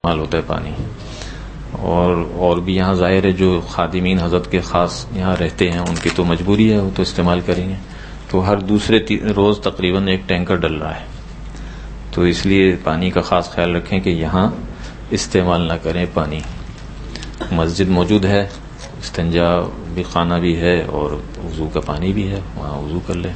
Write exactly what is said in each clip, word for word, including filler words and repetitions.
استعمال ہوتا ہے پانی. اور اور بھی یہاں ظاہر ہے جو خادمین حضرت کے خاص یہاں رہتے ہیں ان کی تو مجبوری ہے, وہ تو استعمال کریں گے. تو ہر دوسرے روز تقریباً ایک ٹینکر ڈل رہا ہے, تو اس لیے پانی کا خاص خیال رکھیں کہ یہاں استعمال نہ کریں پانی. مسجد موجود ہے, استنجا بھی خانہ بھی ہے اور وضو کا پانی بھی ہے, وہاں وضو کر لیں.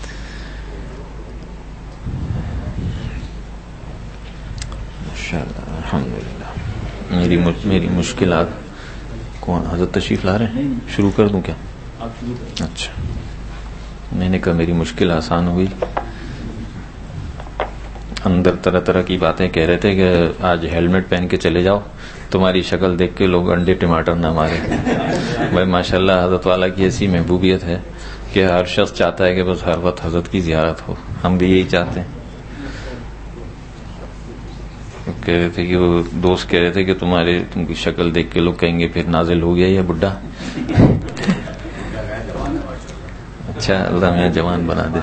الحمدللہ. میری میری مشکلات کون حضرت تشریف لا رہے ہیں؟ شروع کر دوں کیا؟ اچھا, میں نے کہا میری مشکل آسان ہوئی. اندر طرح طرح کی باتیں کہہ رہے تھے کہ آج ہیلمٹ پہن کے چلے جاؤ, تمہاری شکل دیکھ کے لوگ انڈے ٹماٹر نہ مارے. بھائی ماشاءاللہ حضرت والا کی ایسی محبوبیت ہے کہ ہر شخص چاہتا ہے کہ بس ہر وقت حضرت کی زیارت ہو. ہم بھی یہی چاہتے ہیں. کہہ رہے تھے کہ وہ دوست کہہ رہے تھے کہ تمہارے تم کی شکل دیکھ کے لوگ کہیں گے پھر نازل ہو گیا یہ بڈھا. اچھا, اللہ میں جوان بنا دے.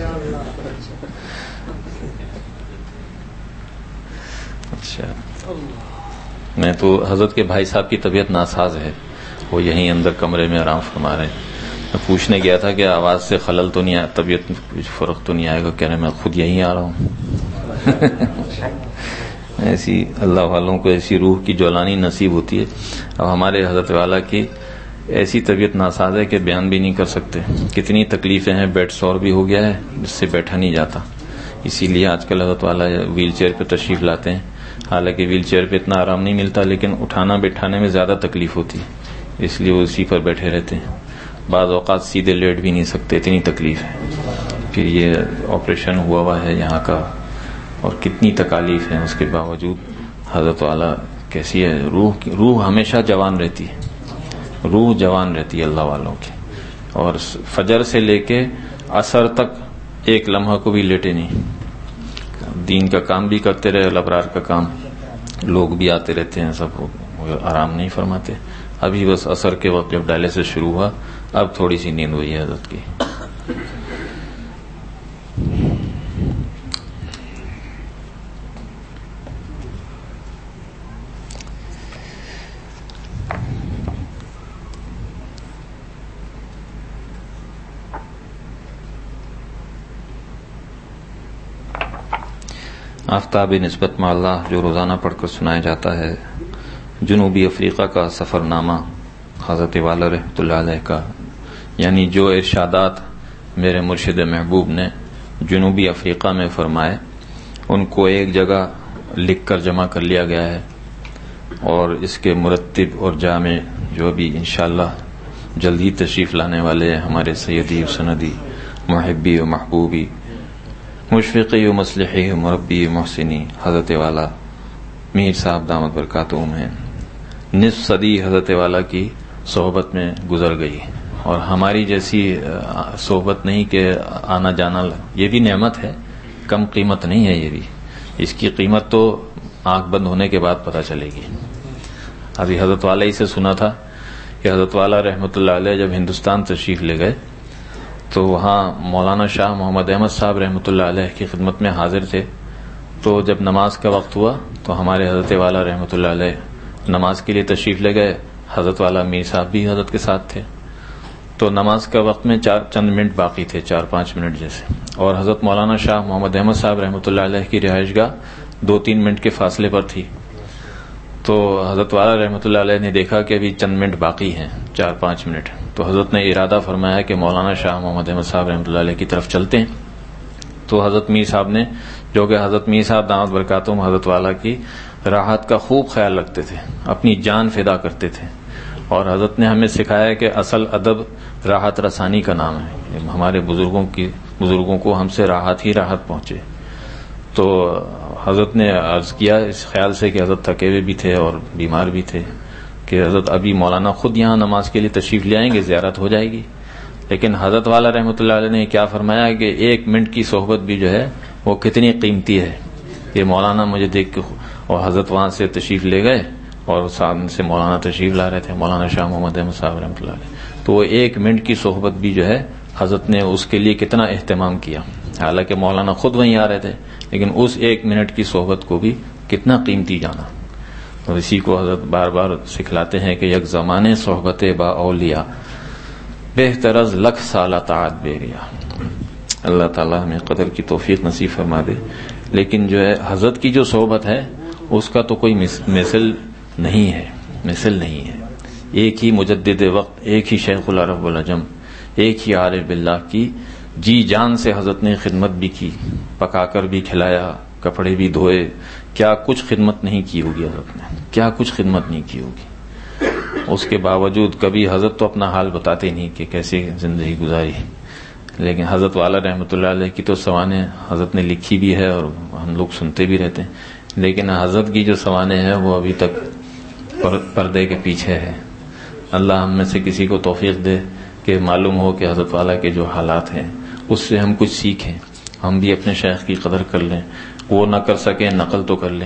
اچھا, میں تو حضرت کے بھائی صاحب کی طبیعت ناساز ہے, وہ یہیں اندر کمرے میں آرام فرما رہے ہیں. میں پوچھنے گیا تھا کہ آواز سے خلل تو نہیں آیا, طبیعت میں فرق تو نہیں آئے گا؟ کہہ رہے میں خود یہیں آ رہا ہوں. ایسی اللہ والوں کو ایسی روح کی جولانی نصیب ہوتی ہے. اب ہمارے حضرت والا کی ایسی طبیعت ناساز ہے کہ بیان بھی نہیں کر سکتے. کتنی تکلیفیں ہیں, بیڈ سور بھی ہو گیا ہے جس سے بیٹھا نہیں جاتا. اسی لیے آج کل حضرت والا ویل چیئر پہ تشریف لاتے ہیں. حالانکہ ویل چیئر پہ اتنا آرام نہیں ملتا, لیکن اٹھانا بٹھانے میں زیادہ تکلیف ہوتی ہے, اس لیے وہ اسی پر بیٹھے رہتے ہیں. بعض اوقات سیدھے لیٹ بھی نہیں سکتے, اتنی تکلیف ہے. پھر یہ آپریشن ہوا ہوا ہے یہاں کا, اور کتنی تکالیف ہیں, اس کے باوجود حضرت والا کیسی ہے. روح روح ہمیشہ جوان رہتی ہے, روح جوان رہتی ہے اللہ والوں کی. اور فجر سے لے کے عصر تک ایک لمحہ کو بھی لیٹے نہیں. دین کا کام بھی کرتے رہے, الابرار کا کام, لوگ بھی آتے رہتے ہیں, سب آرام نہیں فرماتے. ابھی بس عصر کے وقت جب ڈائلسس شروع ہوا, اب تھوڑی سی نیند ہوئی ہے حضرت کی. آفتاب نسبت مع اللہ جو روزانہ پڑھ کر سنایا جاتا ہے, جنوبی افریقہ کا سفر نامہ حضرت والا رحمۃ اللہ علیہ کا, یعنی جو ارشادات میرے مرشد محبوب نے جنوبی افریقہ میں فرمائے ان کو ایک جگہ لکھ کر جمع کر لیا گیا ہے. اور اس کے مرتب اور جامع جو ابھی انشاءاللہ جلد ہی تشریف لانے والے ہیں ہمارے سیدی و سندی محبی و محبوبی مشفقی و مصلحی و مربی محسنی حضرت والا میر صاحب دامت برکاتہم ہیں. نصف صدی حضرت والا کی صحبت میں گزر گئی, اور ہماری جیسی صحبت نہیں کہ آنا جانا, یہ بھی نعمت ہے, کم قیمت نہیں ہے. یہ بھی اس کی قیمت تو آنکھ بند ہونے کے بعد پتہ چلے گی. ابھی حضرت والا ہی سے سنا تھا کہ حضرت والا رحمۃ اللہ علیہ جب ہندوستان تشریف لے گئے تو وہاں مولانا شاہ محمد احمد صاحب رحمۃ اللہ علیہ کی خدمت میں حاضر تھے. تو جب نماز کا وقت ہوا تو ہمارے حضرت والا رحمۃ اللہ علیہ نماز کے لیے تشریف لے گئے. حضرت والا میر صاحب بھی حضرت کے ساتھ تھے. تو نماز کا وقت میں چار چند منٹ باقی تھے, چار پانچ منٹ جیسے, اور حضرت مولانا شاہ محمد احمد صاحب رحمۃ اللہ علیہ کی رہائش گاہ دو تین منٹ کے فاصلے پر تھی. تو حضرت والا رحمۃ اللہ علیہ نے دیکھا کہ ابھی چند منٹ باقی ہیں, چار پانچ منٹ. تو حضرت نے ارادہ فرمایا کہ مولانا شاہ محمد احمد صاحب رحمۃ اللہ علیہ کی طرف چلتے ہیں. تو حضرت میر صاحب نے, جو کہ حضرت میر صاحب دامت برکاتہم حضرت والا کی راحت کا خوب خیال رکھتے تھے, اپنی جان فدا کرتے تھے, اور حضرت نے ہمیں سکھایا کہ اصل ادب راحت رسانی کا نام ہے. ہمارے بزرگوں کی بزرگوں کو ہم سے راحت ہی راحت پہنچے. تو حضرت نے عرض کیا اس خیال سے کہ حضرت تھکے ہوئے بھی تھے اور بیمار بھی تھے کہ حضرت ابھی مولانا خود یہاں نماز کے لیے تشریف لے آئیں گے, زیارت ہو جائے گی. لیکن حضرت والا رحمۃ اللہ علیہ نے کیا فرمایا کہ ایک منٹ کی صحبت بھی جو ہے وہ کتنی قیمتی ہے. یہ مولانا مجھے دیکھ کے, اور حضرت وہاں سے تشریف لے گئے اور سامنے سے مولانا تشریف لا رہے تھے, مولانا شاہ محمد احمد صاحب رحمۃ اللہ علیہ. تو وہ ایک منٹ کی صحبت بھی جو ہے حضرت نے اس کے لیے کتنا اہتمام کیا. حالانکہ مولانا خود وہیں آ رہے تھے, لیکن اس ایک منٹ کی صحبت کو بھی کتنا قیمتی جانا. اور اسی کو حضرت بار بار سکھلاتے ہیں کہ یک زمانے صحبت با اولیاء بہتر از لکھ سالہ طاعت بیریا. اللہ تعالیٰ ہمیں قدر کی توفیق نصیب فرما دے. لیکن جو ہے حضرت کی جو صحبت ہے اس کا تو کوئی مثل نہیں ہے، مثل نہیں ہے. ایک ہی مجدد وقت، ایک ہی شیخ العرب والعجم، ایک ہی عارف باللہ کی جی جان سے حضرت نے خدمت بھی کی، پکا کر بھی کھلایا، کپڑے بھی دھوئے. کیا کچھ خدمت نہیں کی ہوگی حضرت نے، کیا کچھ خدمت نہیں کی ہوگی. اس کے باوجود کبھی حضرت تو اپنا حال بتاتے نہیں کہ کیسی زندگی گزاری. لیکن حضرت والا رحمۃ اللہ علیہ کی تو سوانح حضرت نے لکھی بھی ہے اور ہم لوگ سنتے بھی رہتے ہیں. لیکن حضرت کی جو سوانح ہے وہ ابھی تک پردے کے پیچھے ہے. اللہ ہم میں سے کسی کو توفیق دے کہ معلوم ہو کہ حضرت والا کے جو حالات ہیں اس سے ہم کچھ سیکھیں، ہم بھی اپنے شیخ کی قدر کر لیں. وہ نہ کر سکیں نقل تو کر لیں.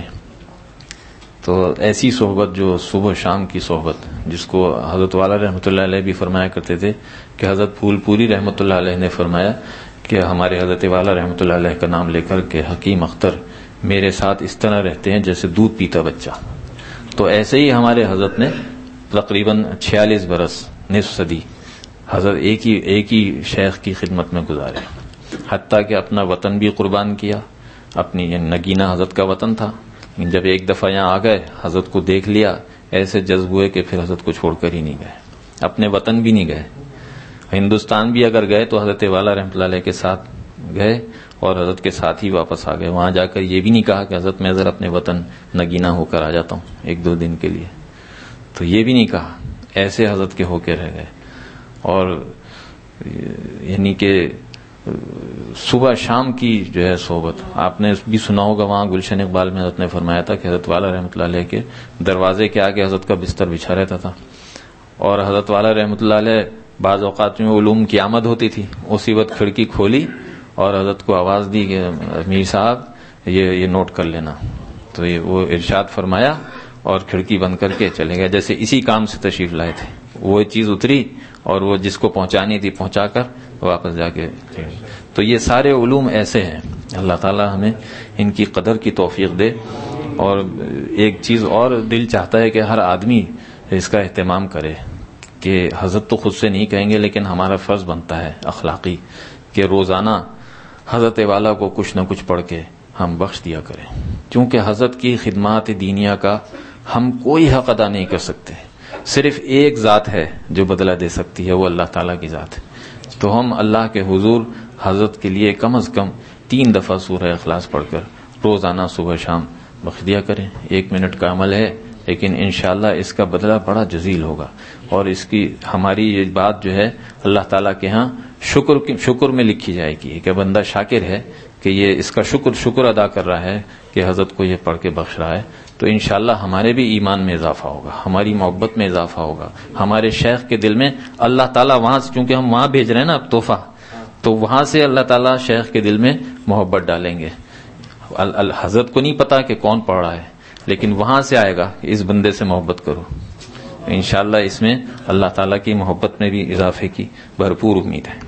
تو ایسی صحبت جو صبح شام کی صحبت، جس کو حضرت والا رحمۃ اللہ علیہ بھی فرمایا کرتے تھے کہ حضرت پھول پوری رحمۃ اللہ علیہ نے فرمایا کہ ہمارے حضرت والا رحمۃ اللہ علیہ کا نام لے کر کہ حکیم اختر میرے ساتھ اس طرح رہتے ہیں جیسے دودھ پیتا بچہ. تو ایسے ہی ہمارے حضرت نے تقریباً چھیالیس برس، نصف صدی حضرت ایک ہی ایک ہی شیخ کی خدمت میں گزارے، حتیٰ کہ اپنا وطن بھی قربان کیا. اپنی نگینہ حضرت کا وطن تھا، جب ایک دفعہ یہاں آ گئے حضرت کو دیکھ لیا، ایسے جذب ہوئے کہ پھر حضرت کو چھوڑ کر ہی نہیں گئے، اپنے وطن بھی نہیں گئے. ہندوستان بھی اگر گئے تو حضرت والا رحمۃ اللہ علیہ کے ساتھ گئے اور حضرت کے ساتھ ہی واپس آ گئے. وہاں جا کر یہ بھی نہیں کہا کہ حضرت میں ذرا اپنے وطن نگینہ ہو کر آ جاتا ہوں ایک دو دن کے لیے، تو یہ بھی نہیں کہا. ایسے حضرت کے ہو کے رہ گئے. اور یعنی کہ صبح شام کی جو ہے صحبت، آپ نے بھی سنا ہوگا وہاں گلشن اقبال میں حضرت نے فرمایا تھا کہ حضرت والا رحمۃ اللہ علیہ کے دروازے کے آگے حضرت کا بستر بچھا رہتا تھا. اور حضرت والا رحمۃ اللہ علیہ بعض اوقات میں علوم کی آمد ہوتی تھی، اسی وقت کھڑکی کھولی اور حضرت کو آواز دی کہ میر صاحب یہ یہ نوٹ کر لینا. تو یہ وہ ارشاد فرمایا اور کھڑکی بند کر کے چلے گئے، جیسے اسی کام سے تشریف لائے تھے. وہ چیز اتری اور وہ جس کو پہنچانی تھی پہنچا کر واپس جا کے. تو یہ سارے علوم ایسے ہیں. اللہ تعالی ہمیں ان کی قدر کی توفیق دے. اور ایک چیز اور دل چاہتا ہے کہ ہر آدمی اس کا اہتمام کرے کہ حضرت تو خود سے نہیں کہیں گے لیکن ہمارا فرض بنتا ہے اخلاقی کہ روزانہ حضرت والا کو کچھ نہ کچھ پڑھ کے ہم بخش دیا کریں، کیونکہ حضرت کی خدمات دینیا کا ہم کوئی حق ادا نہیں کر سکتے. صرف ایک ذات ہے جو بدلہ دے سکتی ہے، وہ اللہ تعالیٰ کی ذات ہے. تو ہم اللہ کے حضور حضرت کے لیے کم از کم تین دفعہ سورہ اخلاص پڑھ کر روزانہ صبح شام بخش دیا کریں. ایک منٹ کا عمل ہے لیکن انشاءاللہ اس کا بدلہ بڑا جزیل ہوگا. اور اس کی ہماری یہ بات جو ہے اللہ تعالیٰ کے ہاں شکر شکر میں لکھی جائے گی کہ بندہ شاکر ہے کہ یہ اس کا شکر شکر ادا کر رہا ہے کہ حضرت کو یہ پڑھ کے بخش رہا ہے. تو انشاءاللہ ہمارے بھی ایمان میں اضافہ ہوگا، ہماری محبت میں اضافہ ہوگا، ہمارے شیخ کے دل میں اللہ تعالیٰ وہاں سے، چونکہ ہم وہاں بھیج رہے ہیں نا اب تحفہ، تو وہاں سے اللہ تعالیٰ شیخ کے دل میں محبت ڈالیں گے. حضرت کو نہیں پتا کہ کون پڑھ رہا ہے، لیکن وہاں سے آئے گا کہ اس بندے سے محبت کرو. انشاءاللہ اس میں اللہ تعالیٰ کی محبت میں بھی اضافے کی بھرپور امید ہے.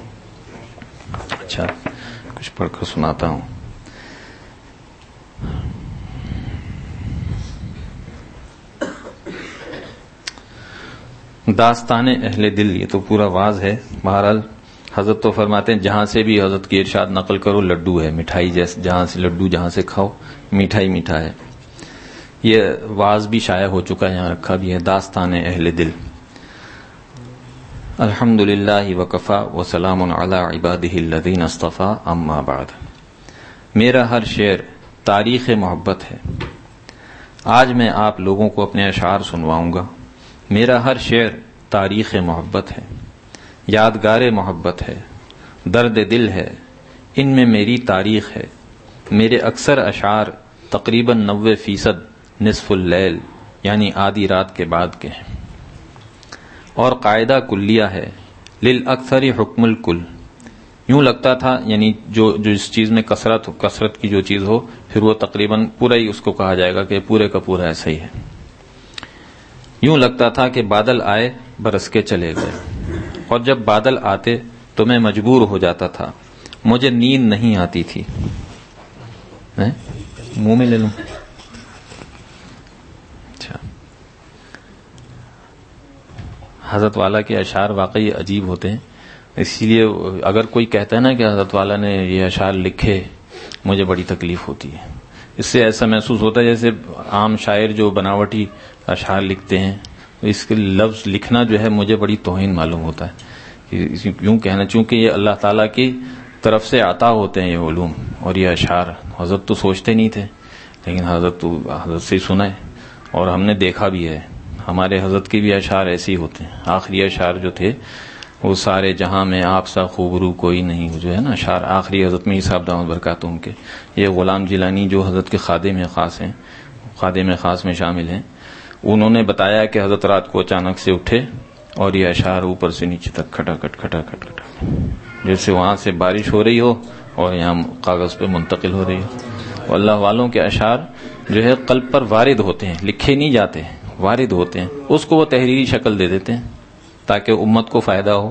اچھا کچھ پڑھ کر سناتا ہوں. داستان اہل دل، یہ تو پورا واز ہے. بہرحال حضرت تو فرماتے ہیں جہاں سے بھی حضرت کی ارشاد نقل کرو لڈو ہے، مٹھائی جیسے، جہاں سے لڈو جہاں سے کھاؤ میٹھا ہی میٹھا ہے. یہ واز بھی شائع ہو چکا ہے، یہاں رکھا بھی ہے. داستان اہل دل. الحمدللہ وکفا وسلام علی عبادہ الذین اصطفیٰ، اما بعد. میرا ہر شعر تاریخ محبت ہے. آج میں آپ لوگوں کو اپنے اشعار سنواؤں گا. میرا ہر شعر تاریخ محبت ہے، یادگار محبت ہے، درد دل ہے، ان میں میری تاریخ ہے. میرے اکثر اشعار تقریباً نوے فیصد نصف اللیل یعنی آدھی رات کے بعد کے ہیں. اور قاعدہ کلیہ ہے للاکثر حکم الکل. یوں لگتا تھا یعنی جو جو اس چیز میں کثرت ہو، کثرت کی جو چیز ہو پھر وہ تقریباً پورا ہی اس کو کہا جائے گا کہ پورے کا پورا ایسا ہی ہے. یوں لگتا تھا کہ بادل آئے برس کے چلے گئے، اور جب بادل آتے تو میں مجبور ہو جاتا تھا، مجھے نیند نہیں آتی تھی. منہ میں لے لوں حضرت والا کے اشعار واقعی عجیب ہوتے ہیں. اسی لیے اگر کوئی کہتا ہے نا کہ حضرت والا نے یہ اشعار لکھے, مجھے بڑی تکلیف ہوتی ہے. اس سے ایسا محسوس ہوتا ہے جیسے عام شاعر جو بناوٹی اشعار لکھتے ہیں, اس کے لفظ لکھنا جو ہے مجھے بڑی توہین معلوم ہوتا ہے. کیوں کہنا, چونکہ یہ اللہ تعالیٰ کی طرف سے عطا ہوتے ہیں یہ علوم اور یہ اشعار. حضرت تو سوچتے نہیں تھے, لیکن حضرت تو حضرت سے سنا ہے اور ہم نے دیکھا بھی ہے. ہمارے حضرت کے بھی اشعار ایسے ہی ہوتے ہیں. آخری اشعار جو تھے وہ سارے جہاں میں آپ سا خوبرو کوئی نہیں, جو ہے نا اشعار آخری حضرت میں صاحب دامت برکاتہم کے. یہ غلام جیلانی جو حضرت کے خادم خاص ہیں, خادم خاص میں شامل ہیں, انہوں نے بتایا کہ حضرت رات کو اچانک سے اٹھے اور یہ اشعار اوپر سے نیچے تک کھٹا کھٹ کھٹا کھٹ کھٹا, جیسے وہاں سے بارش ہو رہی ہو اور یہاں کاغذ پہ منتقل ہو رہی ہو. اللہ والوں کے اشعار جو ہے قلب پر وارد ہوتے ہیں, لکھے نہیں جاتے, وارد ہوتے ہیں. اس کو وہ تحریری شکل دے دیتے ہیں تاکہ امت کو فائدہ ہو.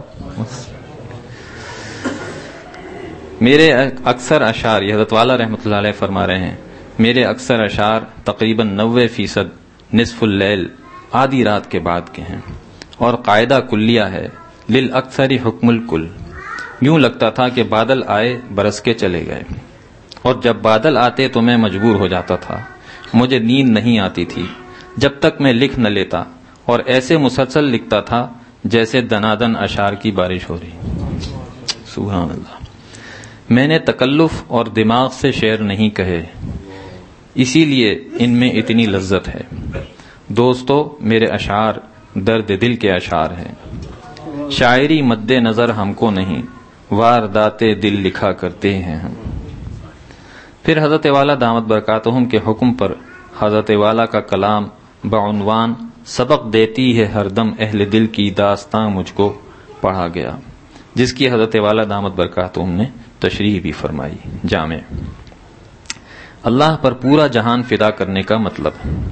میرے اکثر اشعار, یہ حضرت والا رحمۃ اللہ علیہ فرما رہے ہیں, میرے اکثر اشعار تقریباً نوے فیصد نصف اللیل, آدھی رات کے بعد کے ہیں, اور قاعدہ کلیہ ہے للاکثر حکم الکل. یوں لگتا تھا کہ بادل آئے برس کے چلے گئے, اور جب بادل آتے تو میں مجبور ہو جاتا تھا. مجھے نیند نہیں آتی تھی جب تک میں لکھ نہ لیتا, اور ایسے مسلسل لکھتا تھا جیسے دنادن اشعار کی بارش ہو رہی. سبحان اللہ. میں نے تکلف اور دماغ سے شعر نہیں کہے, اسی لیے ان میں اتنی لذت ہے. دوستو, میرے اشعار درد دل کے اشعار ہیں. شاعری مد نظر ہم کو نہیں, واردات دل لکھا کرتے ہیں ہم. پھر حضرت والا دامت برکاتہم کے حکم پر حضرت والا کا کلام بعنوان سبق دیتی ہے ہر دم اہل دل کی داستاں مجھ کو پڑھا گیا, جس کی حضرت والا دامت برکاتہم نے تشریح بھی فرمائی. جامع اللہ پر پورا جہان فدا کرنے کا مطلب,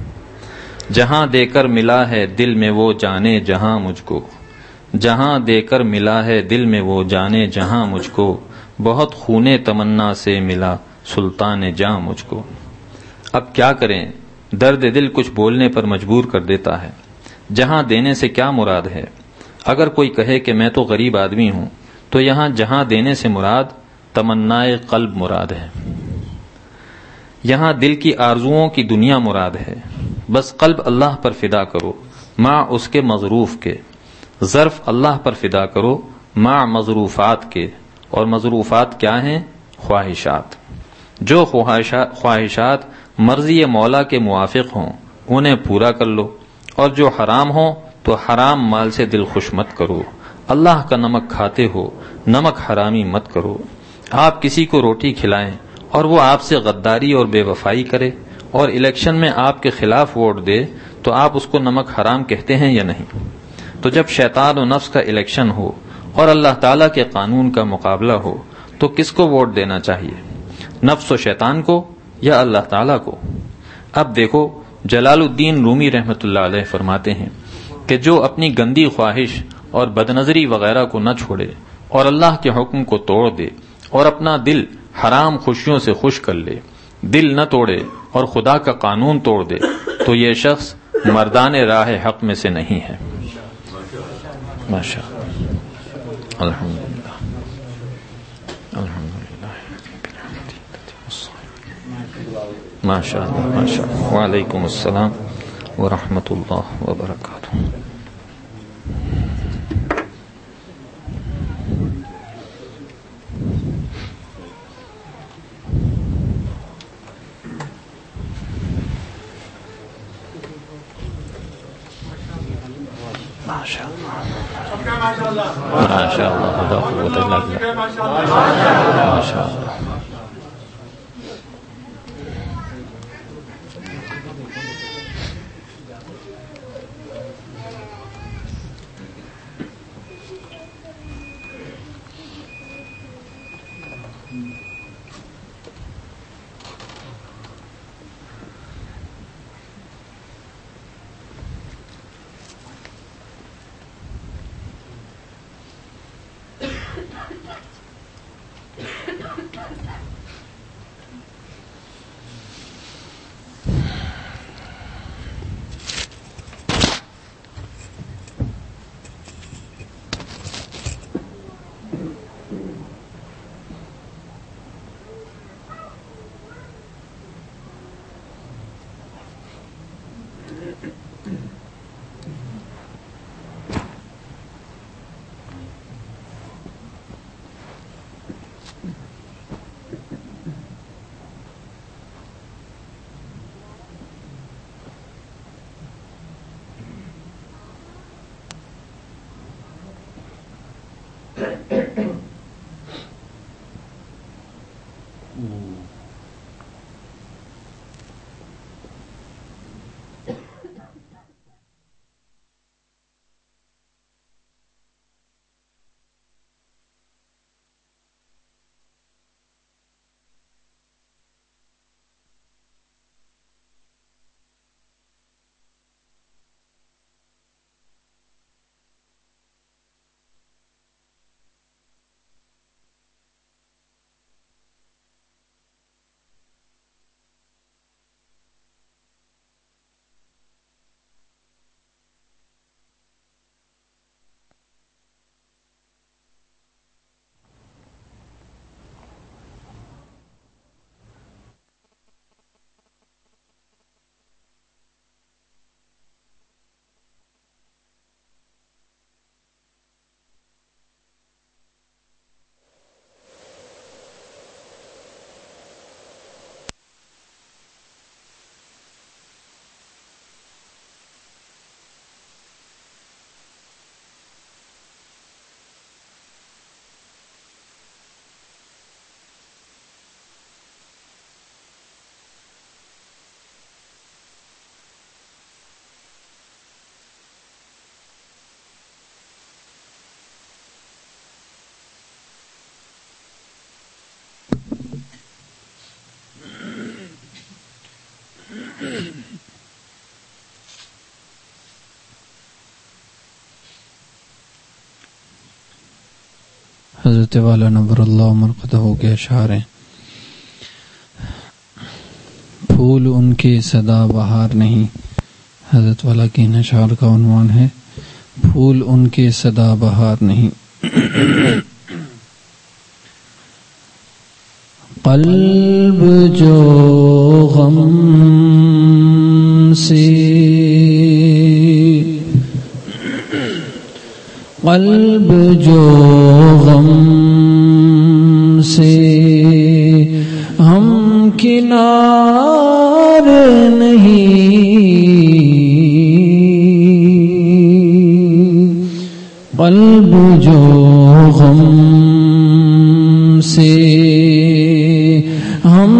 جہاں دے کر ملا ہے دل میں وہ جانے جہاں مجھ کو, جہاں دے کر ملا ہے دل میں وہ جانے جہاں مجھ کو, بہت خونے تمنا سے ملا سلطان جاں مجھ کو. اب کیا کریں, درد دل کچھ بولنے پر مجبور کر دیتا ہے. جہاں دینے سے کیا مراد ہے؟ اگر کوئی کہے کہ میں تو غریب آدمی ہوں, تو یہاں جہاں دینے سے مراد تمنائے قلب مراد ہے. یہاں دل کی آرزوؤں کی دنیا مراد ہے. بس قلب اللہ پر فدا کرو مع اس کے مظروف کے, ظرف اللہ پر فدا کرو مع مظروفات کے. اور مظروفات کیا ہیں؟ خواہشات. جو خواہشات خواہشات مرضی مولا کے موافق ہوں انہیں پورا کر لو, اور جو حرام ہوں تو حرام مال سے دل خوش مت کرو. اللہ کا نمک کھاتے ہو, نمک حرامی مت کرو. آپ کسی کو روٹی کھلائیں اور وہ آپ سے غداری اور بے وفائی کرے اور الیکشن میں آپ کے خلاف ووٹ دے, تو آپ اس کو نمک حرام کہتے ہیں یا نہیں؟ تو جب شیطان و نفس کا الیکشن ہو اور اللہ تعالیٰ کے قانون کا مقابلہ ہو, تو کس کو ووٹ دینا چاہیے, نفس و شیطان کو یا اللہ تعالیٰ کو؟ اب دیکھو, جلال الدین رومی رحمۃ اللہ علیہ فرماتے ہیں کہ جو اپنی گندی خواہش اور بدنظری وغیرہ کو نہ چھوڑے اور اللہ کے حکم کو توڑ دے اور اپنا دل حرام خوشیوں سے خوش کر لے, دل نہ توڑے اور خدا کا قانون توڑ دے, تو یہ شخص مردان راہ حق میں سے نہیں ہے. ماشاء اللہ, الحمدللہ, الحمدللہ, ماشاء اللہ, ماشاء اللہ. وعلیکم السلام ورحمۃ اللہ وبرکاتہ. ماشاء اللہ, ماشاء اللہ, لا قوت الا باللہ, ماشاء اللہ. حضرت والا نور اللہ مرقدہ کے اشعار ہیں. پھول ان کے صدا بہار نہیں. حضرت والا کے ان اشعار کا عنوان ہے پھول ان کے صدا بہار نہیں. قلب جو غم سے قلب جو غم سے ہم کنار نہیں. قلب جو غم سے ہم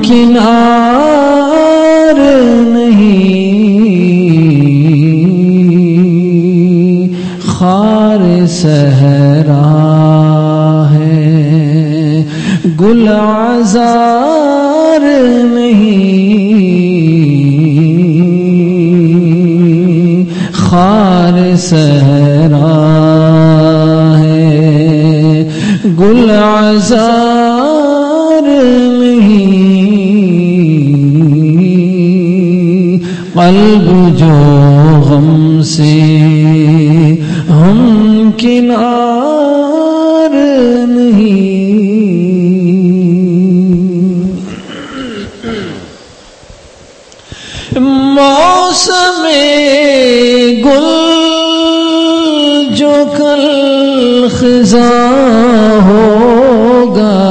کنار نہیں. خار صحرا ہے گل عذار نہیں. خار صحرا ہے گل عذار نہیں. قلب جو غم سے ہم کنار نہیں. موسم گل جو کل خزاں ہوگا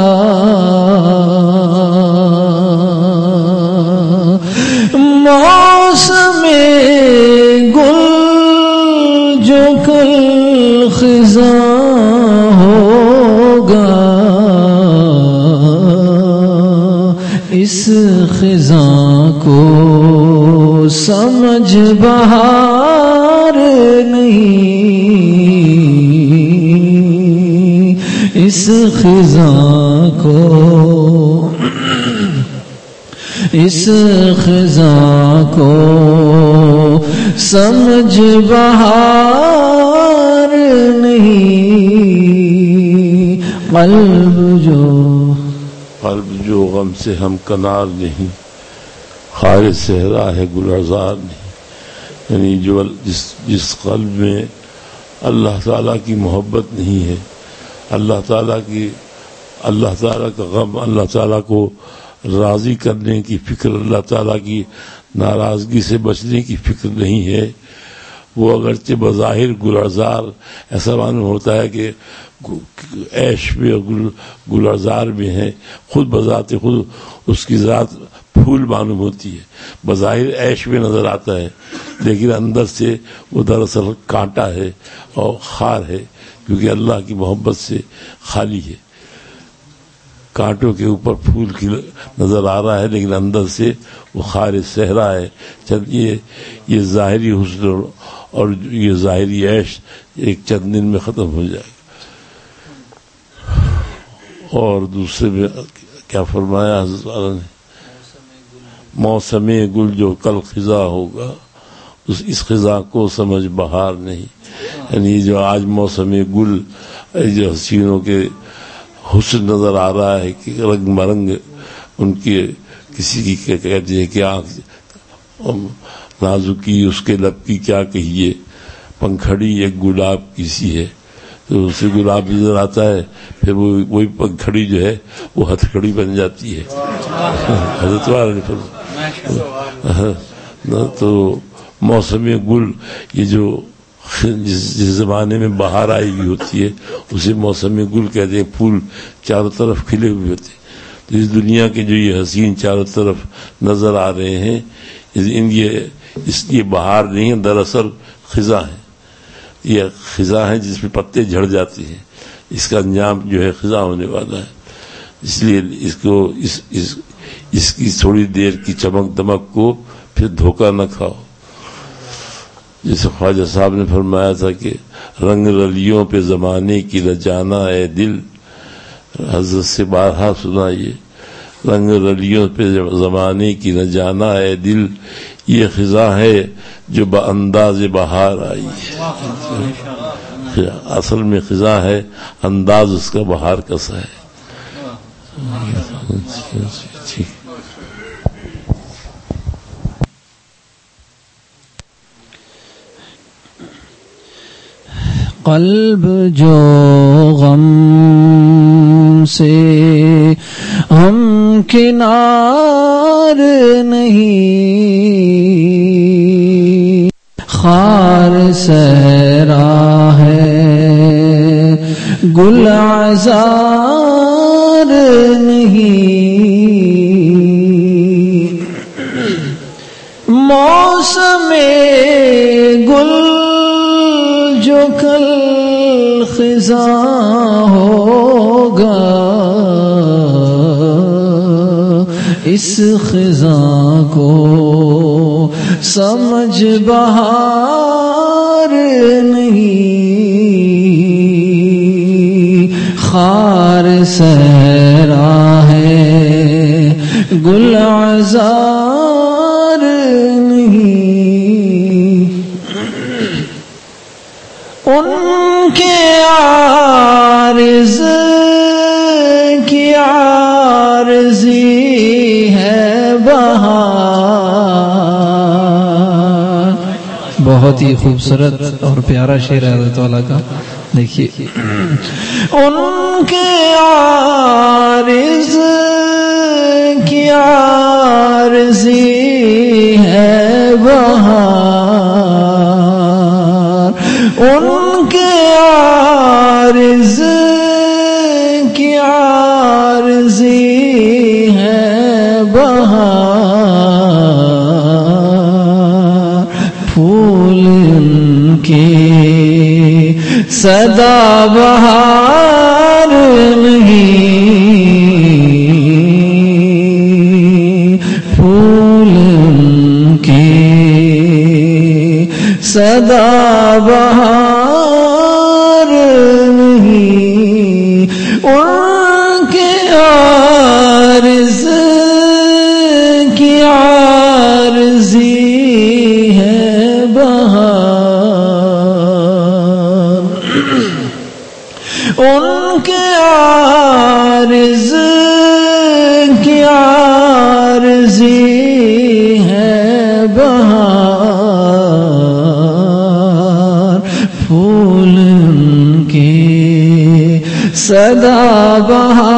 موسم گل جو کل خزاں ہوگا اس خزاں کو سمجھ بہار نہیں. اس خزاں کو اس خزاں کو سمجھ بہار نہیں. قلب جو قلب جو غم سے ہم کنار نہیں. خار صحرا ہے گل عذار نہیں. یعنی جو جس جس قلب میں اللہ تعالیٰ کی محبت نہیں ہے, اللہ تعالیٰ کی اللہ تعالیٰ کا غم, اللہ تعالیٰ کو راضی کرنے کی فکر, اللہ تعالیٰ کی ناراضگی سے بچنے کی فکر نہیں ہے. وہ اگرچہ بظاہر گلزار ایسا معلوم ہوتا ہے کہ عیش میں گلزار میں ہیں، خود بذات خود اس کی ذات پھول معلوم ہوتی ہے، بظاہر عیش میں نظر آتا ہے، لیکن اندر سے وہ دراصل کانٹا ہے اور خار ہے، کیونکہ اللہ کی محبت سے خالی ہے. کانٹوں کے اوپر پھول کی نظر آ رہا ہے لیکن اندر سے وہ خار صحرا ہے. چلیے یہ ظاہری حسن اور یہ ظاہری عیش ایک چند دن میں ختم ہو جائے گا. اور دوسرے میں کیا فرمایا حضرت والا نے؟ موسم گل جو کل خزاں ہوگا اس اس خزاں کو سمجھ بہار نہیں. یعنی جو آج موسم گل جو حسینوں کے حسن نظر آ رہا ہے کہ رنگ مرنگ ان کی کسی کی کہتے ہیں کہ آنکھ نازکی اس کے لب کی کیا کہیے، پنکھڑی ایک گلاب کی سی ہے، تو اسے گلاب نظر آتا ہے، پھر وہ وہی پنکھڑی جو ہے وہ ہتھکڑی بن جاتی ہے. حضرت والا نے فرمایا تو موسم گل یہ جو جس جس زمانے میں بہار آئی ہوئی ہوتی ہے اسے موسم گل کہتے ہیں. پھول چاروں طرف کھلے ہوئے ہوتے ہیں. تو اس دنیا کے جو یہ حسین چاروں طرف نظر آ رہے ہیں ان یہ اس لیے بہار نہیں ہے، دراصل خزاں ہے. یہ خزاں ہے جس میں پتے جھڑ جاتے ہیں، اس کا انجام جو ہے خزاں ہونے والا ہے. اس لیے اس کو اس اس اس کی تھوڑی دیر کی چمک دمک کو پھر دھوکہ نہ کھاؤ. جیسے خواجہ صاحب نے فرمایا تھا کہ رنگ رلیوں پہ زمانے کی رجانا اے دل، حضرت سے بارہا سنائیے. رنگ رلیوں پہ زمانے کی نہ جانا اے دل، یہ خزاں ہے جو بانداز بہار آئی. اصل میں خزاں ہے، انداز اس کا بہار کیسا ہے. قلب جو غم سے ہم کنار نہیں، خار صحرا ہے گل عذار نہیں. موسم گل جو کل خزاں ہوگا، اس خزاں کو سمجھ بہار نہیں. خار صحرا ہے گل عذار نہیں. ان کے عارض کی عارضی ہے بہار. بہت ہی خوبصورت اور پیارا شعر ہے حضرت والا کا. دیکھیے ان کے عارض کی عارضی ہے بہار. ان کے عارض کی عارضی ہے بہار. پھول ان کے سدا بہار نہیں، پھول ان کے سدا بہار نہیں. ان کے عارض کی عارضی ہے بہار. ان کے عارض کی عارضی ہے بہار. پھول ان کے سدا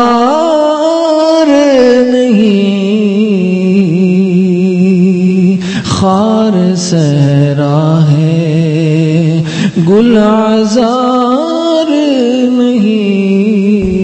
بہار نہیں، صحرا ہے گل عذار نہیں.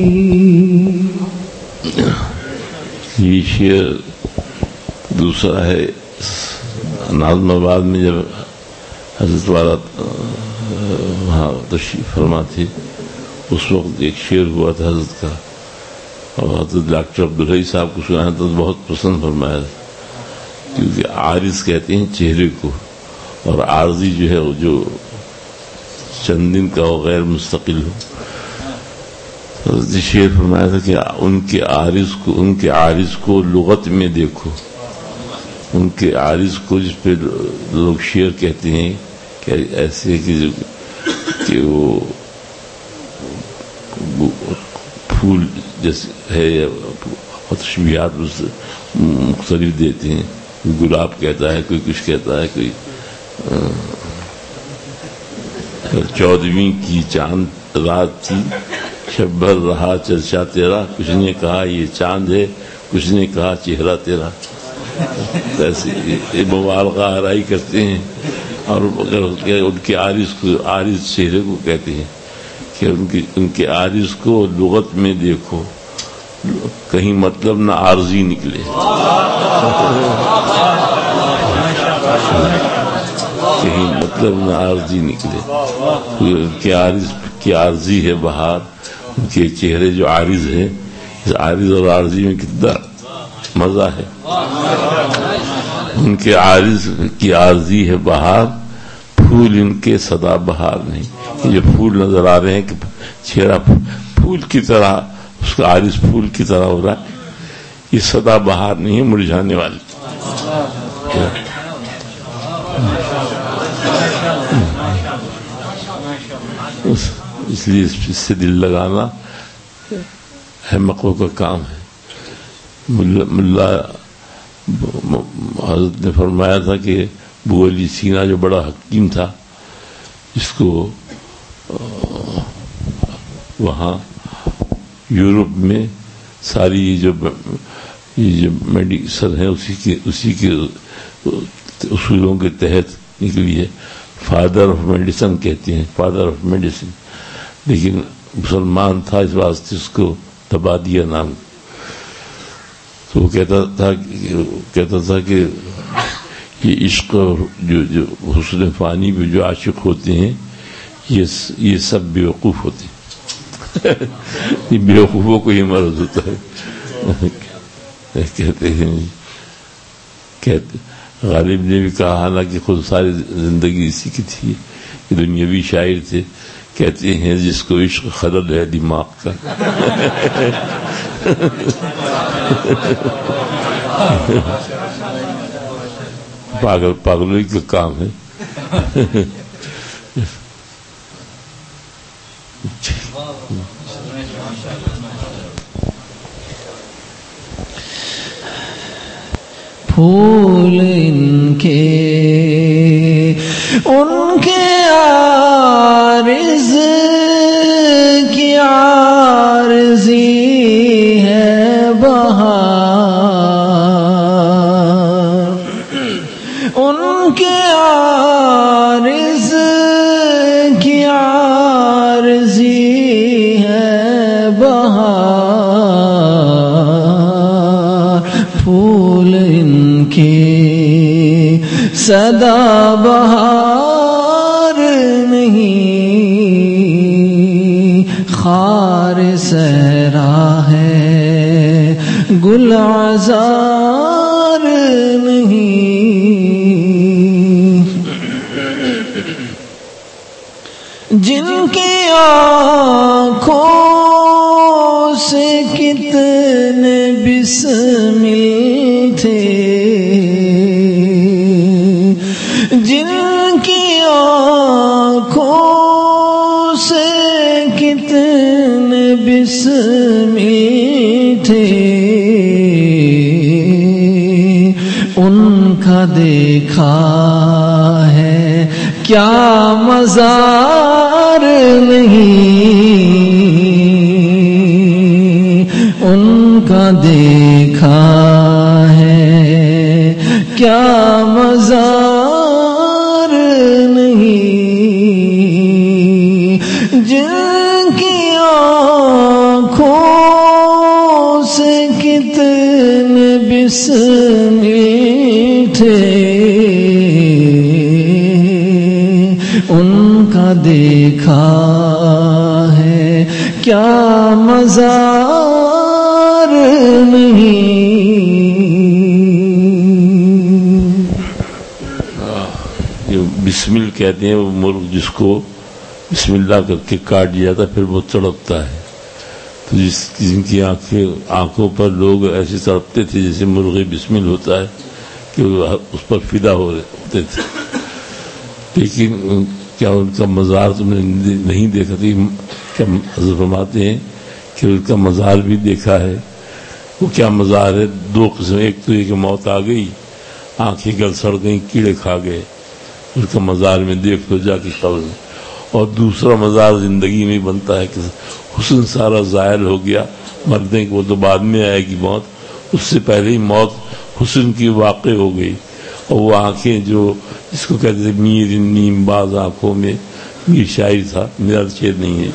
یہ شعر دوسرا ہے نازم آباد میں جب حضرت والا وہاں تشریف فرما تھے اس وقت ایک شعر ہوا تھا حضرت کا اور حضرت ڈاکٹر عبدالحی صاحب کو سنایا تو بہت پسند فرمایا تھا کیونکہ عارض کہتے ہیں چہرے کو اور عارضی جو ہے وہ جو چند دن کا ہو غیر مستقل ہو. حضرت شعر فرمایا تھا کہ ان کے عارض کو ان کے عارض کو لغت میں دیکھو. ان کے عارض کو جس پہ لوگ شعر کہتے ہیں کہ ایسے کہ وہ پھول جیسے ہے یا تشبیہات مختلف دیتے ہیں. کوئی گلاب کہتا ہے کوئی کچھ کہتا ہے کوئی چودہویں کی چاند رات تھی شب بھر رہا چرچا تیرا کچھ نے کہا یہ چاند ہے کچھ نے کہا چہرہ تیرا. ایسے مبالغہ آرائی کرتے ہیں اور ان کے عارض کو عارض چہرے کو کہتے ہیں کہ ان کی ان کے عارض کو لغت میں دیکھو کہیں مطلب نہ عارضی نکلے کہیں مطلب نہ عارضی نکلے. ان کے عارض کی عارضی ہے بہار. ان کے چہرے جو عارض ہے اس عارض اور عارضی میں کتنا مزہ ہے. ان کے عارض کی عارضی ہے بہار پھول ان کے سدا بہار نہیں. یہ جو پھول نظر آ رہے ہیں کہ چہرہ پھول کی طرح اس کا عارض پھول کی طرح ہو رہا ہے یہ سدا بہار نہیں ہے مرجھانے والی. اس لیے اس سے دل لگانا احمقوں کا کام ہے. ملا حضرت نے فرمایا تھا کہ ابو علی سینا جو بڑا حکیم تھا جس کو وہاں یورپ میں ساری یہ جو یہ جو میڈیسن ہے اسی کے اسی کے اصولوں کے تحت نکلی ہے. فادر آف میڈیسن کہتے ہیں فادر آف میڈیسن لیکن مسلمان تھا اس واسطے اس کو دبا دیا نام. تو وہ کہتا تھا کہتا تھا کہ یہ عشق جو جو حسن فانی پہ جو عاشق ہوتے ہیں یہ یہ سب بیوقوف ہوتے ہیں. یہ بیوقوفوں کو ہی مرض ہوتا ہے. کہتے ہیں کہتے غالب نے بھی کہا حالانکہ خود ساری زندگی اسی کی تھی کہ دنیاوی شاعر تھے. کہتے ہیں جس کو عشق خلل ہے دماغ کا پاگل پاگلوئی کا کام ہے. پھول ان کے ان کے عارض کی عارضی ہے بہار. ان کے عارض کی عارضی ہے بہار. پھول ان کے سدا بہار نہیں خار صحرا ہے گل عذار نہیں. جن کی آنکھوں سے کتنے بسمل تھے جن کی آنکھوں سے کتنے بسمل تھے ان کا دیکھا ہے کیا مزار نہیں. ان کا دیکھا ہے کیا مزار ان کا دیکھا ہے کیا مزار نہیں. بسمل کہتے ہیں وہ مرغ جس کو بسم اللہ کر کے کاٹ دیا جاتا پھر وہ تڑپتا ہے. تو جس جن کی آنکھیں آنکھوں پر لوگ ایسے تڑپتے تھے جیسے مرغ بسمل ہوتا ہے کہ اس پر فدا ہوتے تھے. لیکن کیا ان کا مزار تم نے نہیں دیکھا تھی؟ کیا حضرت فرماتے ہیں کہ ان کا مزار بھی دیکھا ہے. وہ کیا مزار ہے؟ دو قسم. ایک تو یہ کہ موت آ گئی، آنکھیں گل سڑ گئی، کیڑے کھا گئے، اس کا مزار میں دیکھ لو جا کے قبر میں. اور دوسرا مزار زندگی میں بنتا ہے کہ حسن سارا زائل ہو گیا، مرنے کو تو بعد میں آئے گی موت، اس سے پہلے ہی موت حسن کی واقع ہو گئی. اور وہ آنکھیں جو جس کو کہتے تھے میر نیم باز آنکھوں میں، میر شاعر تھا، میرا شعر نہیں ہے.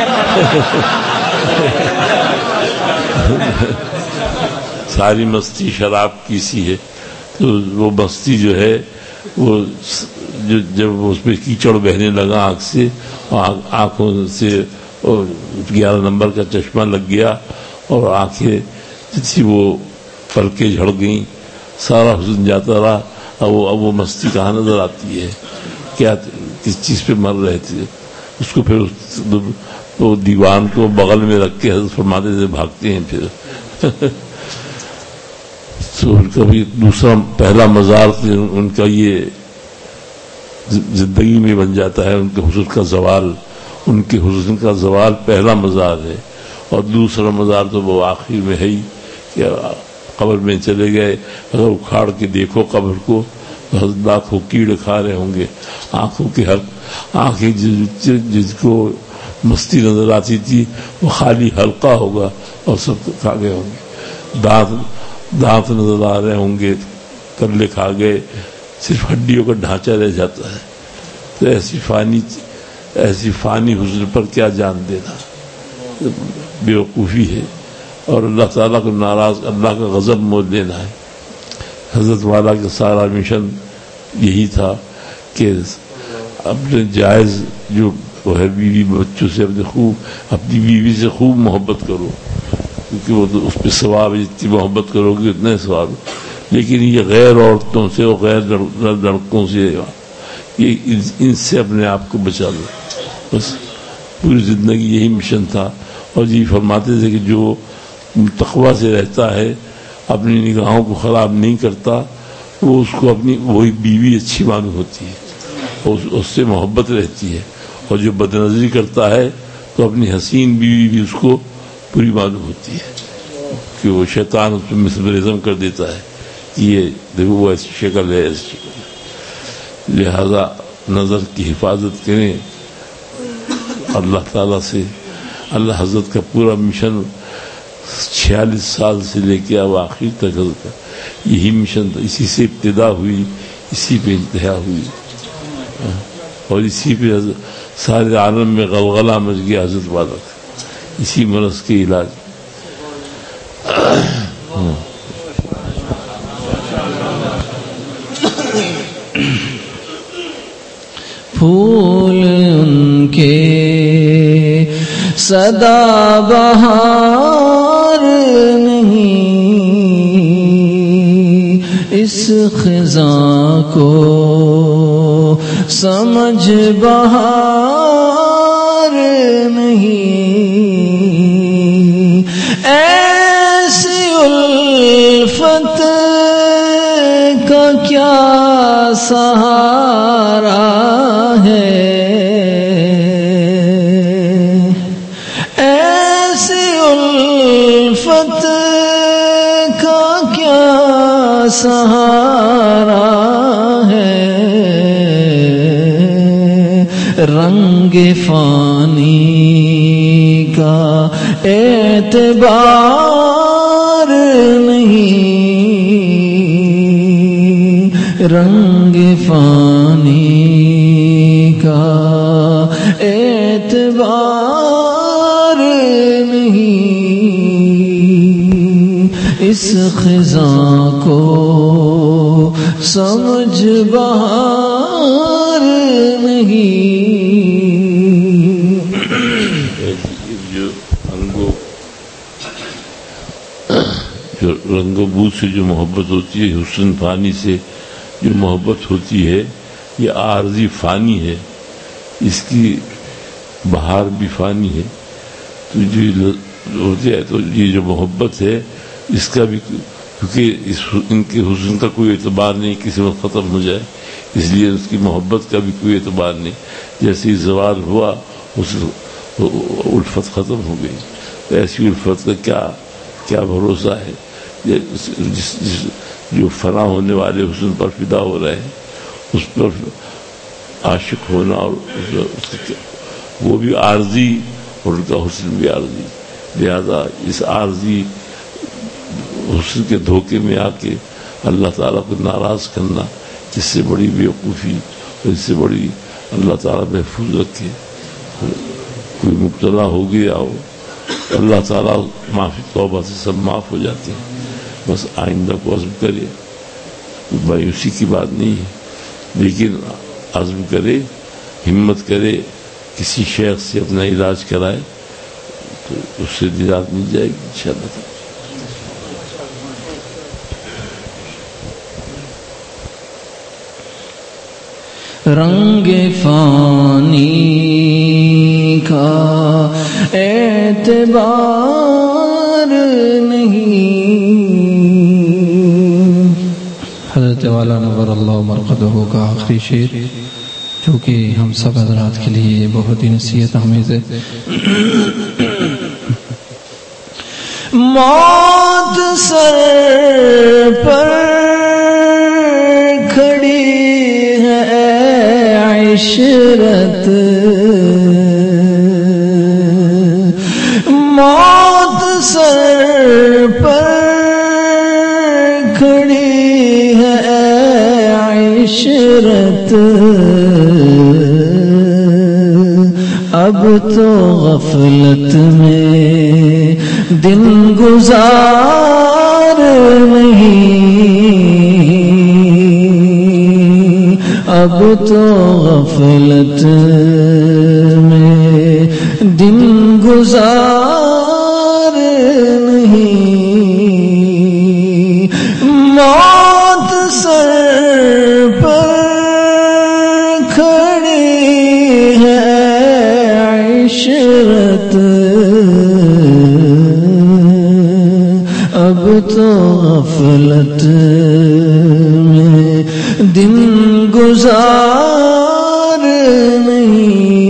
ساری مستی شراب کی سی ہے. تو وہ مستی جو ہے وہ جو جب اس پہ کیچڑ بہنے لگا آنکھ سے، آنکھوں سے گیارہ نمبر کا چشمہ لگ گیا اور آنکھیں جتنی وہ پلکیں جھڑ گئیں، سارا حسن جاتا رہا. اب وہ اب وہ مستی کہاں نظر آتی ہے؟ کیا کس چیز پہ مر رہے تھے؟ اس کو پھر وہ دیوان کو بغل میں رکھ کے حضرت فرماتے سے بھاگتے ہیں. پھر تو ان کا بھی دوسرا پہلا مزار ان کا یہ زندگی میں بن جاتا ہے. ان کے حسن کا زوال، ان کے حسن کا زوال پہلا مزار ہے. اور دوسرا مزار تو وہ آخر میں ہے ہی کہ قبر میں چلے گئے، اگر اکھاڑ کے دیکھو قبر کو لاکھوں کیڑے کھا رہے ہوں گے. آنکھوں کی ہر آنکھیں جس کو مستی نظر آتی تھی وہ خالی حلقہ ہوگا اور سب کھا گئے ہوں گے. دانت دانت نظر آ رہے ہوں گے، کرلے کھا گئے، صرف ہڈیوں کا ڈھانچہ رہ جاتا ہے. تو ایسی فانی ایسی فانی حضور پر کیا جان دینا، بیوقوفی ہے. اور اللہ تعالیٰ کو ناراض، اللہ کا غضب مول لینا ہے. حضرت والا کا سارا مشن یہی تھا کہ اپنے جائز جو ہے بیوی بچوں سے اپنے خوب اپنی بیوی سے خوب محبت کرو، کیونکہ وہ اس پہ ثواب، جتنی محبت کرو گے اتنا ثواب. لیکن یہ غیر عورتوں سے اور غیر لڑکوں سے، یہ ان سے اپنے آپ کو بچا لو. بس پوری زندگی یہی مشن تھا. اور جی فرماتے تھے کہ جو تقویٰ سے رہتا ہے، اپنی نگاہوں کو خراب نہیں کرتا، وہ اس کو اپنی وہی بیوی اچھی معلوم ہوتی ہے، اس سے محبت رہتی ہے. اور جو بد نظری کرتا ہے تو اپنی حسین بیوی بھی اس کو پوری معلوم ہوتی ہے کہ وہ شیطان اس پہ مسمرزم کر دیتا ہے. یہ دیکھو وہ ایسی شکل ہے، ایسی شکل ہے. لہذا نظر کی حفاظت کریں اللہ تعالیٰ سے. اللہ حضرت کا پورا مشن چھیالیس سال سے لے کے اب آخر تک حضرت کا یہی مشن تھا. اسی سے ابتدا ہوئی، اسی پہ انتہا ہوئی، اور اسی پہ سارے عالم میں غلغلہ مچ گیا حضرت والا کا، اسی مرض کے علاج. پھول ان کے سدا بہار نہیں، اس خزاں کو سمجھ بہار نہیں. ایسی الفت کا کیا سہارا ہے، ایسی الفت کا کیا سہارا ہے. رنگ فانی کا اعتبار نہیں، رنگ فانی کا اعتبار نہیں. اس خزاں کو سمجھ بہار نہیں. سے جو محبت ہوتی ہے، حسن فانی سے جو محبت ہوتی ہے، یہ عارضی فانی ہے، اس کی بہار بھی فانی ہے. تو جو ہوتی ہے تو یہ جو محبت ہے اس کا بھی، کیونکہ اس ان کے حسن کا کوئی اعتبار نہیں کسی وقت ختم ہو جائے، اس لیے اس کی محبت کا بھی کوئی اعتبار نہیں. جیسے ہی زوال ہوا اس الفت ختم ہو گئی. ایسی الفت کا کیا کیا بھروسہ ہے؟ جس, جس جو فنا ہونے والے حسن پر فدا ہو رہے ہیں اس پر عاشق ہونا، اور وہ بھی عارضی اور ان کا حسن بھی عارضی. لہذا اس عارضی حسن کے دھوکے میں آ کے اللہ تعالیٰ کو ناراض کرنا، جس سے بڑی بیوقوفی اور اس سے بڑی اللہ تعالیٰ محفوظ رکھے. کوئی مبتلا ہو گیا ہو، اللہ تعالیٰ معافی توبہ سے سب معاف ہو جاتے ہیں. بس آئندہ کو عزم کرے، مایوسی کی بات نہیں ہے، لیکن عزم کرے، ہمت کرے، کسی شیخ سے اپنا علاج کرائے تو اس سے نجات مل جائے گی انشاءاللہ. رنگ فانی کا اعتبار نہیں. حضرت والا نور اللہ مرقدہ کا آخری شعر، جو کہ ہم سب حضرات کے لیے بہت ہی نصیحت آمیز ہے. موت سر پر کھڑی ہے عشرت، موت سر پر کھڑی ہے عشرت. اب تو غفلت میں دن گزار نہیں، اب تو غفلت میں دن گزار نہیں. موت سر پر کھڑی ہے عشرت، اب تو غفلت میں دن گزار نہیں.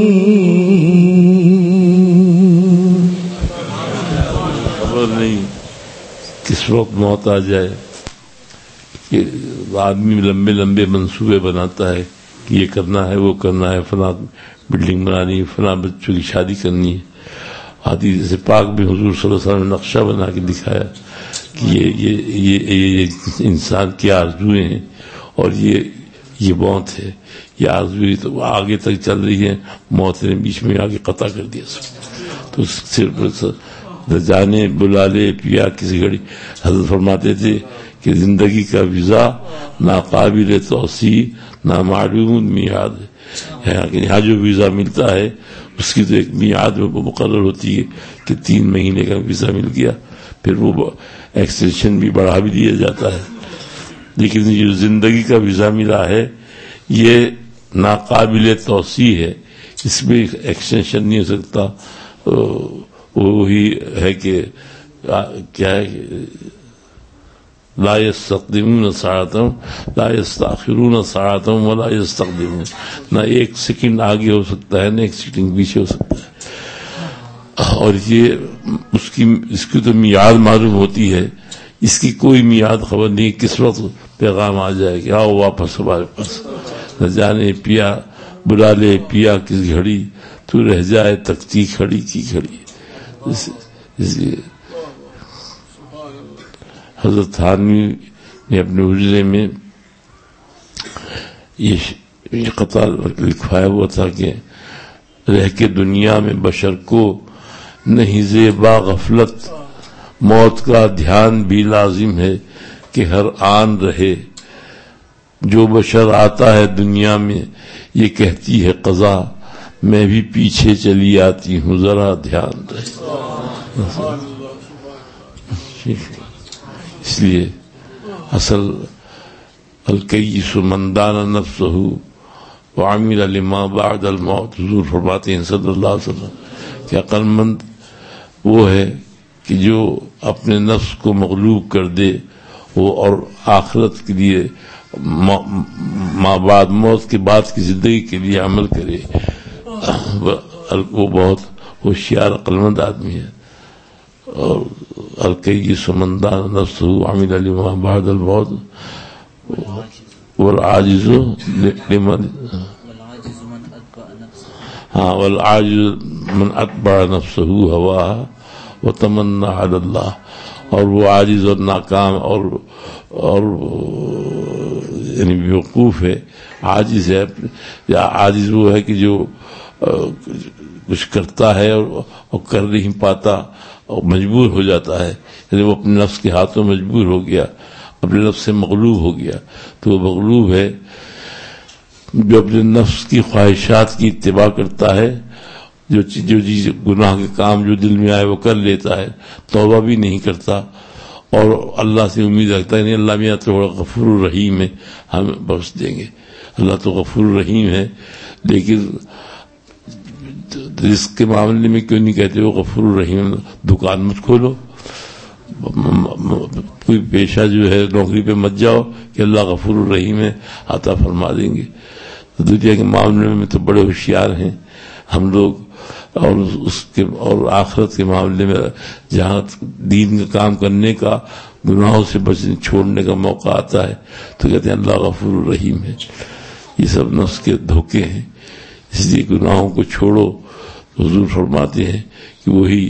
خبر نہیں کس وقت موت آ جائے. کہ آدمی لمبے لمبے منصوبے بناتا ہے کہ یہ کرنا ہے، وہ کرنا ہے، فلاں بلڈنگ بنانی ہے، فلاں بچوں کی شادی کرنی ہے. حدیث پاک میں حضور صلی اللہ علیہ وسلم نے نقشہ بنا کے دکھایا کہ یہ یہ یہ, یہ انسان کی آرزویں ہیں اور یہ یہ موت ہے. یہ آرزویں تو آگے تک چل رہی ہے، موت نے بیچ میں آگے قطع کر دیا سب. تو صرف جانے بلا لے پیا کسی گھڑی. حضرت فرماتے تھے کہ زندگی کا ویزا ناقابل توسیع نامعلوم میعاد ہے. یہاں جو ویزا ملتا ہے اس کی تو ایک میعاد میں مقرر ہوتی ہے کہ تین مہینے کا ویزا مل گیا، پھر وہ ایکسٹینشن بھی بڑھا بھی دیا جاتا ہے. لیکن جو زندگی کا ویزا ملا ہے یہ ناقابل توسیع ہے، اس میں ایکسٹینشن نہیں ہو سکتا. وہی ہے کہ کیا ہے، لا يستقدمون ساعتم لا يستاخرون ساعتم ولا يستقدمون. نہ ایک سیکنڈ آگے ہو سکتا ہے نہ ایک سیکنڈ پیچھے ہو سکتا ہے. اور یہ اس کی اس کی تو میعاد معلوم ہوتی ہے، اس کی کوئی میعاد خبر نہیں کس وقت پیغام آ جائے کہ آؤ واپس ہمارے پاس. نہ جانے پیا بلا لے پیا کس گھڑی، تو رہ جائے تکتی کھڑی کی کھڑی. اس لیے حضرت تھانوی نے اپنے اجرے میں یہ قطع لکھوایا ہوا تھا کہ رہ کے دنیا میں بشر کو نہیں زیبا غفلت، موت کا دھیان بھی لازم ہے کہ ہر آن رہے. جو بشر آتا ہے دنیا میں یہ کہتی ہے قضا، میں بھی پیچھے چلی آتی ہوں ذرا دھیان رہے. اس لیے اصل الکیس من دان نفسہ وعمل لما بعد الموت، حضور فرماتے ہیں صلی اللہ علیہ وسلم کہ عقل مند وہ ہے کہ جو اپنے نفس کو مغلوب کر دے وہ اور آخرت کے لیے ماں بعد موت کے بعد کی زندگی کے لیے عمل کرے، وہ بہت ہوشیار عقل مند آدمی ہے. اور الکیس من دان نفسہ وعمل لما بعد الموت والعاجز لمن ہاں والعاجز من اتبع نفسہ ہواها وتمنى علی اللہ، اور وہ عاجز اور ناکام اور اور یعنی بیوقوف ہے، عاجز ہے. یا عاجز وہ ہے کہ جو کچھ کرتا ہے اور کر نہیں پاتا اور مجبور ہو جاتا ہے، یعنی وہ اپنے نفس کے ہاتھوں مجبور ہو گیا، اپنے نفس سے مغلوب ہو گیا، تو وہ مغلوب ہے. جو اپنے نفس کی خواہشات کی اتباع کرتا ہے، جو جو چیز گناہ کے کام جو دل میں آئے وہ کر لیتا ہے، توبہ بھی نہیں کرتا اور اللہ سے امید رکھتا ہے نہیں اللہ میاں تو بڑا غفور الرحیم ہے، ہمیں بخش دیں گے. اللہ تو غفور الرحیم ہے، لیکن رزق کے معاملے میں کیوں نہیں کہتے وہ غفور الرحیم؟ دکان مت کھولو، کوئی پیشہ جو ہے نوکری پہ مت جاؤ کہ اللہ غفور الرحیم ہے عطا فرما دیں گے. دنیا کے معاملے میں تو بڑے ہوشیار ہیں ہم لوگ، اور اس کے اور آخرت کے معاملے میں جہاں دین کا کام کرنے کا، گناہوں سے بچنے چھوڑنے کا موقع آتا ہے تو کہتے ہیں اللہ غفور الرحیم ہے. یہ سب نفس کے دھوکے ہیں، اس لیے گناہوں کو چھوڑو. حضور فرماتے ہیں کہ وہی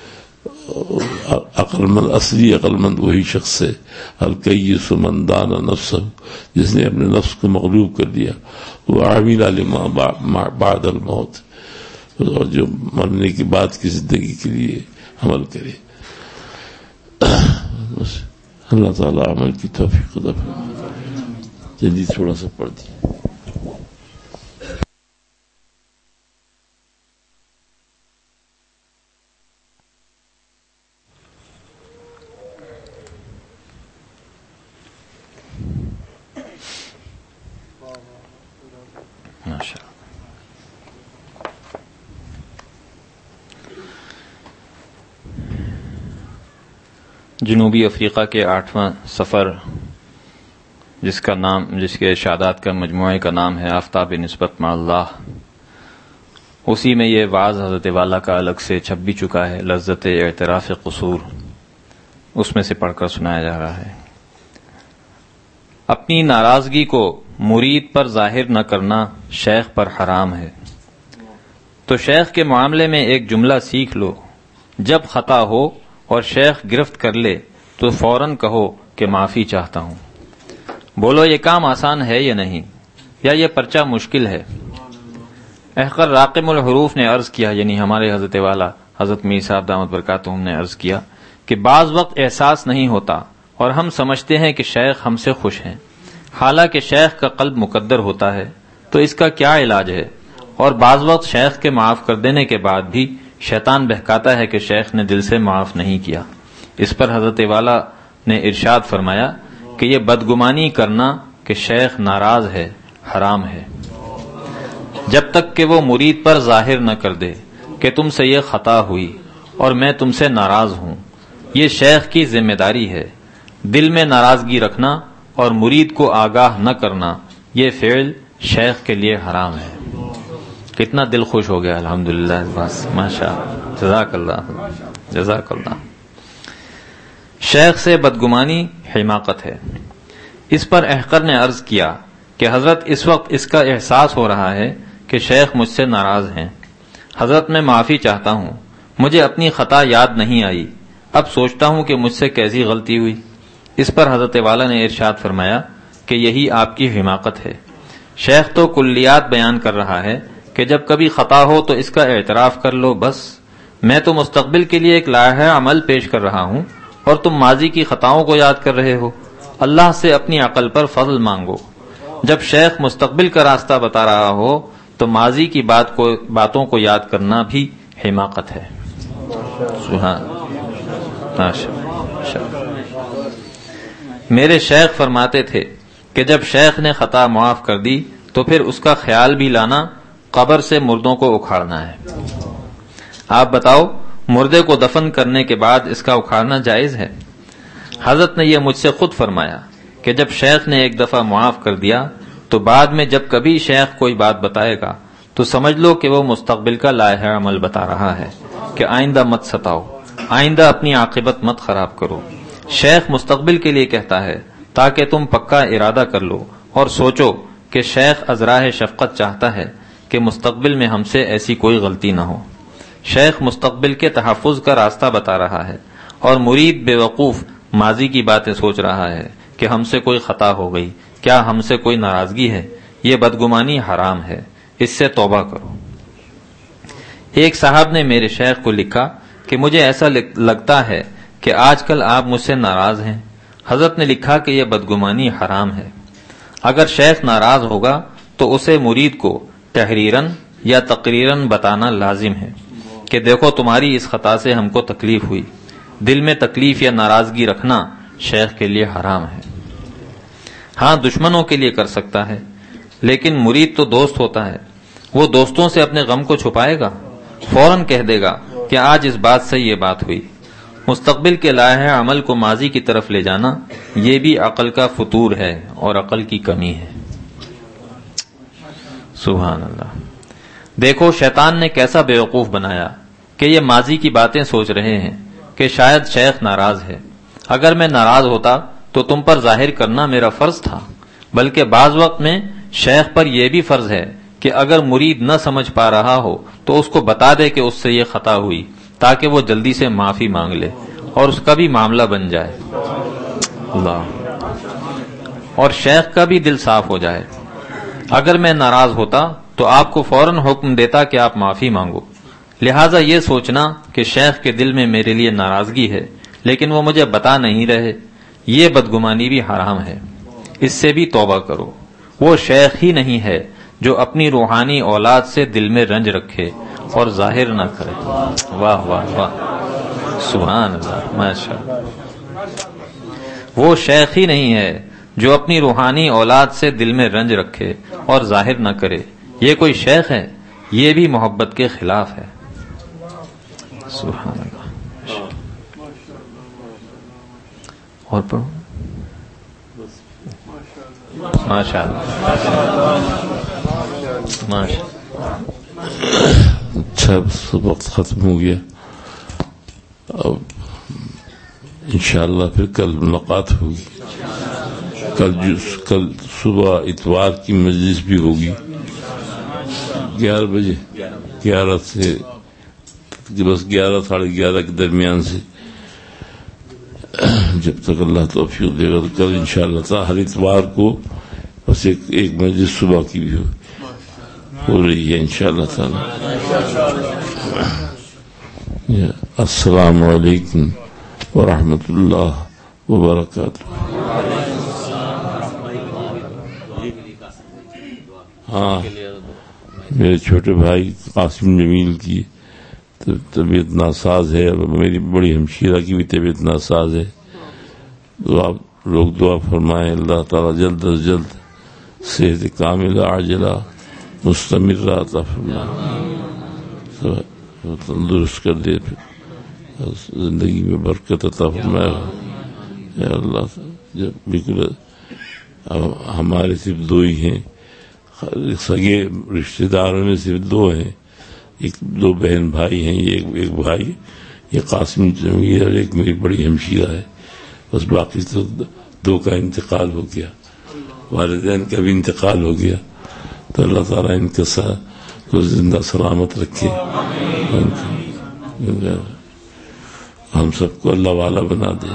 عقل مند، اصلی عقل مند وہی شخص ہے الکیس من دان نفسہ، جس نے اپنے نفس کو مغلوب کر دیا، وعمل لما بعد الموت، اور جو مرنے کے بعد کی زندگی کے لیے عمل کرے. اللہ تعالیٰ عمل کی توفیق عطا فرمائے. جلدی تھوڑا سا پڑھ دیں. جنوبی افریقہ کے آٹھواں سفر، جس کا نام جس کے ارشادات کا مجموعے کا نام ہے آفتاب نسبت مع اللہ، اسی میں یہ وعظ حضرت والا کا الگ سے چھپ بھی چکا ہے، لذت اعتراف قصور، اس میں سے پڑھ کر سنایا جا رہا ہے. اپنی ناراضگی کو مرید پر ظاہر نہ کرنا شیخ پر حرام ہے. تو شیخ کے معاملے میں ایک جملہ سیکھ لو، جب خطا ہو اور شیخ گرفت کر لے تو فوراً کہو کہ معافی چاہتا ہوں. بولو یہ کام آسان ہے یا نہیں، یا یہ پرچہ مشکل ہے. احقر راقم الحروف نے عرض کیا، یعنی ہمارے حضرت والا حضرت میر صاحب دامت برکاتہم نے عرض کیا کہ بعض وقت احساس نہیں ہوتا اور ہم سمجھتے ہیں کہ شیخ ہم سے خوش ہیں، حالانکہ شیخ کا قلب مقدر ہوتا ہے. تو اس کا کیا علاج ہے؟ اور بعض وقت شیخ کے معاف کر دینے کے بعد بھی شیطان بہکاتا ہے کہ شیخ نے دل سے معاف نہیں کیا. اس پر حضرت والا نے ارشاد فرمایا کہ یہ بدگمانی کرنا کہ شیخ ناراض ہے حرام ہے، جب تک کہ وہ مرید پر ظاہر نہ کر دے کہ تم سے یہ خطا ہوئی اور میں تم سے ناراض ہوں. یہ شیخ کی ذمہ داری ہے. دل میں ناراضگی رکھنا اور مرید کو آگاہ نہ کرنا، یہ فعل شیخ کے لیے حرام ہے. کتنا دل خوش ہو گیا الحمدللہ اس بات سے، ماشاء اللہ، جزاک اللہ جزاک اللہ. شیخ سے بدگمانی حماقت ہے. اس پر احقر نے عرض کیا کہ حضرت اس وقت اس کا احساس ہو رہا ہے کہ شیخ مجھ سے ناراض ہیں. حضرت میں معافی چاہتا ہوں، مجھے اپنی خطا یاد نہیں آئی، اب سوچتا ہوں کہ مجھ سے کیسی غلطی ہوئی. اس پر حضرت والا نے ارشاد فرمایا کہ یہی آپ کی حماقت ہے. شیخ تو کلیات بیان کر رہا ہے کہ جب کبھی خطا ہو تو اس کا اعتراف کر لو بس. میں تو مستقبل کے لیے ایک لائحہ عمل پیش کر رہا ہوں اور تم ماضی کی خطاؤں کو یاد کر رہے ہو. اللہ سے اپنی عقل پر فضل مانگو. جب شیخ مستقبل کا راستہ بتا رہا ہو تو ماضی کی بات کو باتوں کو یاد کرنا بھی حماقت ہے. سبحان میرے شیخ فرماتے تھے کہ جب شیخ نے خطا معاف کر دی تو پھر اس کا خیال بھی لانا قبر سے مردوں کو اکھاڑنا ہے۔ آپ بتاؤ مردے کو دفن کرنے کے بعد اس کا اکھاڑنا جائز ہے؟ حضرت نے یہ مجھ سے خود فرمایا کہ جب شیخ نے ایک دفعہ معاف کر دیا تو بعد میں جب کبھی شیخ کوئی بات بتائے گا تو سمجھ لو کہ وہ مستقبل کا لائحہ عمل بتا رہا ہے کہ آئندہ مت ستاؤ، آئندہ اپنی عاقبت مت خراب کرو۔ شیخ مستقبل کے لیے کہتا ہے تاکہ تم پکا ارادہ کر لو اور سوچو کہ شیخ ازراہ شفقت چاہتا ہے کہ مستقبل میں ہم سے ایسی کوئی غلطی نہ ہو۔ شیخ مستقبل کے تحفظ کا راستہ بتا رہا ہے اور مرید بے وقوف ماضی کی باتیں سوچ رہا ہے کہ ہم سے کوئی خطا ہو گئی، کیا ہم سے کوئی ناراضگی ہے؟ یہ بدگمانی حرام ہے، اس سے توبہ کرو۔ ایک صاحب نے میرے شیخ کو لکھا کہ مجھے ایسا لگتا ہے کہ آج کل آپ مجھ سے ناراض ہیں۔ حضرت نے لکھا کہ یہ بدگمانی حرام ہے۔ اگر شیخ ناراض ہوگا تو اسے مرید کو تحریراً یا تقریراً بتانا لازم ہے کہ دیکھو تمہاری اس خطا سے ہم کو تکلیف ہوئی۔ دل میں تکلیف یا ناراضگی رکھنا شیخ کے لیے حرام ہے۔ ہاں دشمنوں کے لیے کر سکتا ہے، لیکن مرید تو دوست ہوتا ہے، وہ دوستوں سے اپنے غم کو چھپائے گا؟ فوراً کہہ دے گا کہ آج اس بات سے یہ بات ہوئی۔ مستقبل کے لائحہ عمل کو ماضی کی طرف لے جانا یہ بھی عقل کا فطور ہے اور عقل کی کمی ہے۔ سبحان اللہ۔ دیکھو شیطان نے کیسا بیوقوف بنایا کہ یہ ماضی کی باتیں سوچ رہے ہیں کہ شاید شیخ ناراض ہے۔ اگر میں ناراض ہوتا تو تم پر ظاہر کرنا میرا فرض تھا، بلکہ بعض وقت میں شیخ پر یہ بھی فرض ہے کہ اگر مرید نہ سمجھ پا رہا ہو تو اس کو بتا دے کہ اس سے یہ خطا ہوئی، تاکہ وہ جلدی سے معافی مانگ لے اور اس کا بھی معاملہ بن جائے اللہ، اور شیخ کا بھی دل صاف ہو جائے۔ اگر میں ناراض ہوتا تو آپ کو فوراً حکم دیتا کہ آپ معافی مانگو۔ لہٰذا یہ سوچنا کہ شیخ کے دل میں میرے لیے ناراضگی ہے لیکن وہ مجھے بتا نہیں رہے، یہ بدگمانی بھی حرام ہے، اس سے بھی توبہ کرو۔ وہ شیخ ہی نہیں ہے جو اپنی روحانی اولاد سے دل میں رنج رکھے اور ظاہر نہ کرے۔ واہ واہ واہ، سبحان اللہ، ماشاء اللہ۔ وہ شیخ ہی نہیں ہے جو اپنی روحانی اولاد سے دل میں رنج رکھے اور ظاہر نہ کرے، یہ کوئی شیخ ہے؟ یہ بھی محبت کے خلاف ہے۔ سبحان اللہ۔ اور پڑھو ماشاء اللہ ماشاء اللہ۔ اچھا وقت ختم ہو گیا، اب انشاءاللہ پھر کل ملاقات ہوگی۔ کل کل صبح اتوار کی مجلس بھی ہوگی گیارہ بجے، گیارہ سے بس گیارہ ساڑھے گیارہ کے درمیان سے، جب تک اللہ توفیق دے گا۔ تو کل انشاءاللہ تعالی ہر اتوار کو بس ایک ایک مجلس صبح کی بھی ہو رہی ہے انشاءاللہ تعالی۔ السلام علیکم ورحمۃ اللہ وبرکاتہ۔ ہاں میرے چھوٹے بھائی قاسم جمیل کی طبیعت ناساز ہے، اور میری بڑی ہمشیرہ کی بھی طبیعت ناساز ہے، تو آپ لوگ دعا فرمائیں اللہ تعالیٰ جلد از جلد صحت کاملہ عاجلہ مستمرہ عطا فرمائے، تندرست کر دے، زندگی میں برکت عطا فرمائے یا اللہ۔ جب بالکل ہمارے صرف دو ہی ہیں، سگے رشتے داروں میں صرف دو ہیں، ایک دو بہن بھائی ہیں، یہ ایک بھائی یہ قاسم جمیل اور ایک میری بڑی ہمشیرہ ہے، بس باقی تو دو کا انتقال ہو گیا، والدین کا بھی انتقال ہو گیا، تو اللہ تعالیٰ ان کے ساتھ کو زندہ سلامت رکھے، ہم سب کو اللہ والا بنا دے،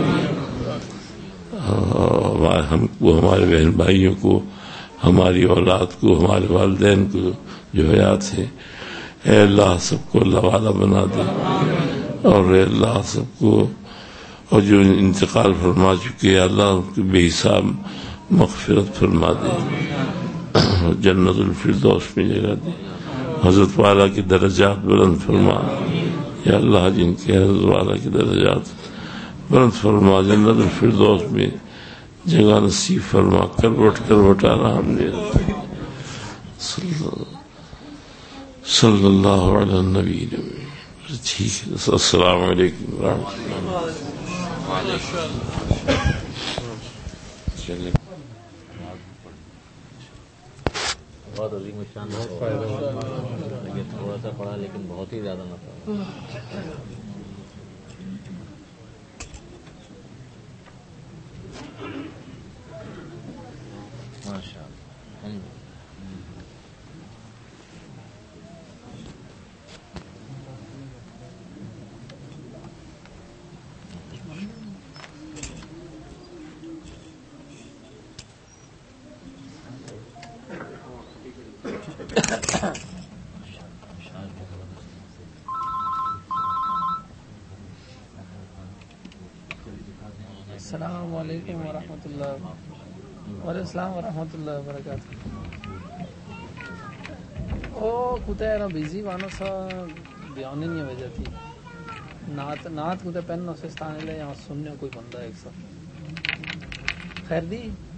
ہم کو، ہمارے بہن بھائیوں کو، ہماری اولاد کو، ہمارے والدین کو جو حیات ہے، اے اللہ سب کو اللہ والا بنا دے، اور اے اللہ سب کو، اور جو انتقال فرما چکے اللہ ان کی بے حساب مغفرت فرما دے، جنت الفردوس میں جگہ دے، حضرت والا کی درجات بلند فرما یا اللہ، جن کے حضرت والا کی درجات بلند فرما، جنت الفردوس میں جگہ نصیب فرما کر بٹ کر بٹانا ہم نے صلی اللہ علیہ نبی نبی ٹھیک ہے. السلام علیکم ورحمۃ اللہ. بہت عظیم الشان بہت فائدہ یہ تھوڑا سا پڑھا لیکن بہت ہی زیادہ نفع. ماشاء اللہ. السلام علیکم ورحمۃ اللہ وعلیکم السلام ورحمۃ اللہ وبرکاتہ. او کتے نا بزی وانو سا بیانی نہیں وجہ تھی نعت نعت کتے پہنو سے ستانے لے یہاں سننے کوئی بندہ ایک سا خیر دی